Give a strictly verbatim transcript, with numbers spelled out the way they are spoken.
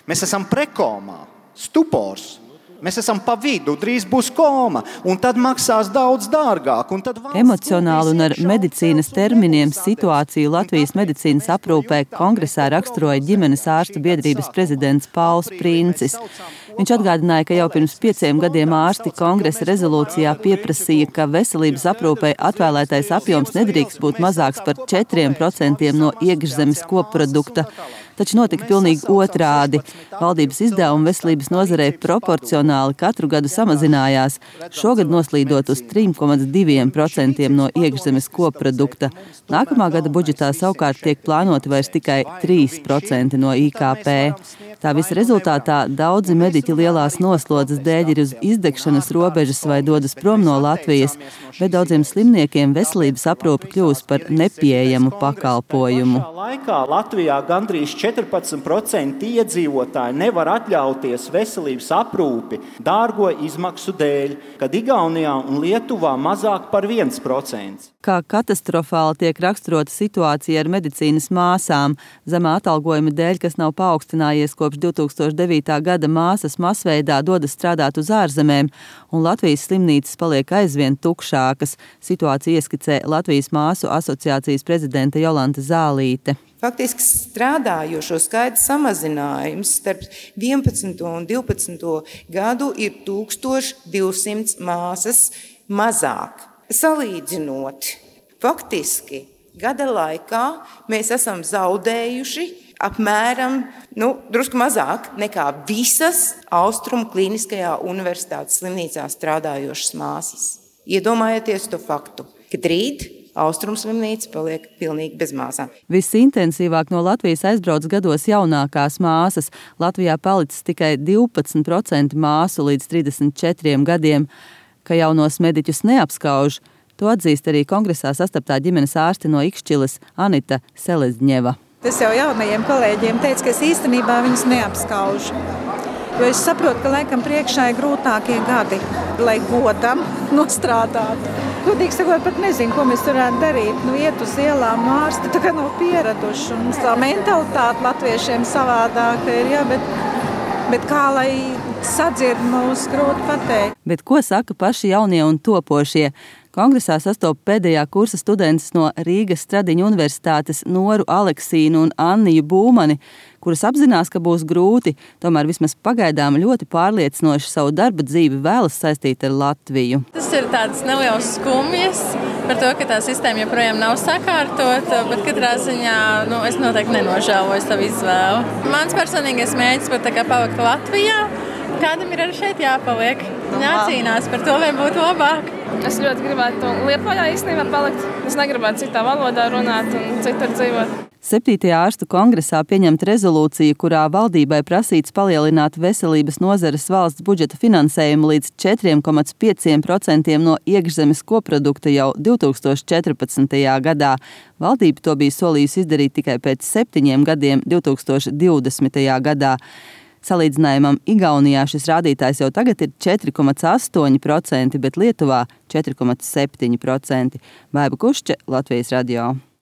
Mēs esam prekomā, stupors. Mēs esam pa vidu, drīz būs koma, un tad maksās daudz dārgāk. Un tad Emocionāli un ar medicīnas terminiem situāciju Latvijas medicīnas aprūpē kongresā raksturoja ģimenes ārstu biedrības prezidents Pauls Princis. Viņš atgādināja, ka jau pirms pieciem gadiem ārsti kongresa rezolūcijā pieprasīja, ka veselības aprūpei atvēlētais apjoms nedrīkst būt mazāks par četriem procentiem no iekšzemes koprodukta. Taču notika pilnīgi otrādi. Valdības izdevumi veselības nozarei proporcionāli katru gadu samazinājās, šogad noslīdot uz trīs komats divi procenti no iekšzemes koprodukta. Nākamā gada budžetā savukārt tiek plānoti vairs tikai trīs procenti no I K P. Tā visa rezultātā daudzi mediķi lielās noslodzes dēļ ir uz izdegšanas robežas vai dodas prom no Latvijas, bet daudziem slimniekiem veselības aprūpe kļūst par nepieejamu pakalpojumu. Laikā Latvijā gandrīz četrpadsmit procenti iedzīvotāji nevar atļauties veselības aprūpi dārgo izmaksu dēļ, kad Igaunijā un Lietuvā mazāk par viens procents. Kā katastrofāli tiek raksturota situācija ar medicīnas māsām. Zemā atalgojuma dēļ, kas nav paaugstinājies kopš divi tūkstoši devītā gada, māsas masveidā dodas strādāt uz ārzemēm, un Latvijas slimnīcas paliek aizvien tukšākas. Situāciju ieskicē Latvijas māsu asociācijas prezidente Jolanta Zālīte. Faktiski strādājošo skaita samazinājums starp vienpadsmito un divpadsmito gadu ir tūkstoš divsimt māsas mazāk. Salīdzinot, faktiski gada laikā mēs esam zaudējuši apmēram, nu, drusku mazāk nekā visas Austrumu Kliniskajā universitātes slimnīcā strādājošas māsas. Iedomājieties to faktu, ka rīt Austrumu slimnīca paliek pilnīgi bez māsām. Visintensīvāk no Latvijas aizbrauc gados jaunākās māsas. Latvijā palicis tikai divpadsmit procenti māsu līdz trīsdesmit četriem gadiem. Ka jaunos mediķus neapskauž, to atzīst arī kongresā sastaptā ģimenes ārste no Ikšķiles Anita Selezņeva. Es jau jaunajiem kolēģiem teicu, ka es īstenībā viņus neapskaužu. Jo es saprotu, ka laikam priekšā ir grūtākie gadi, lai godam nostrādātu. Godīgi sakot, pat nezinu, ko mēs varētu darīt. Nu, iet uz ielām, no ārsti tā kā nav pieraduši. Un tā mentalitāte latviešiem savādāka ir, jā, bet, bet kā lai sadzird mūs, grūti pateikt. Bet ko saka paši jaunie un topošie? Kongresā sastopa pēdējā kursa studentes no Rīgas Stradiņu universitātes Noru Aleksīnu un Anniju Būmani, kuras apzinās, ka būs grūti, tomēr vismaz pagaidām ļoti pārliecinoši savu darba dzīvi vēlas saistīt ar Latviju. Tas ir tāds neliels skumjas par to, ka tā sistēma joprojām nav sakārtota, bet katrā ziņā nu, es noteikti nenožēloju savu izvēlu. Mans personīgais mērķis pat tā kā palikt Latvijā. Kādam ir arī šeit jāpaliek, jācīnās par to, lai būtu labāk. Es ļoti gribētu Liepājā īstenībā palikt. Es negribētu citā valodā runāt un citur dzīvot. Septītajā ārstu kongresā pieņemta rezolūcija, kurā valdībai prasīts palielināt veselības nozares valsts budžeta finansējumu līdz četriem komats pieciem procentiem no iekšzemes koprodukta jau divi tūkstoši četrpadsmitajā gadā. Valdība to bija solījusi izdarīt tikai pēc septiņiem gadiem divi tūkstoši divdesmitajā gadā. Salīdzinājumam Igaunijā šis rādītājs jau tagad ir četri komats astoņi procenti, bet Lietuvā četri komats septiņi procenti. Baiba Kušče, Latvijas radio.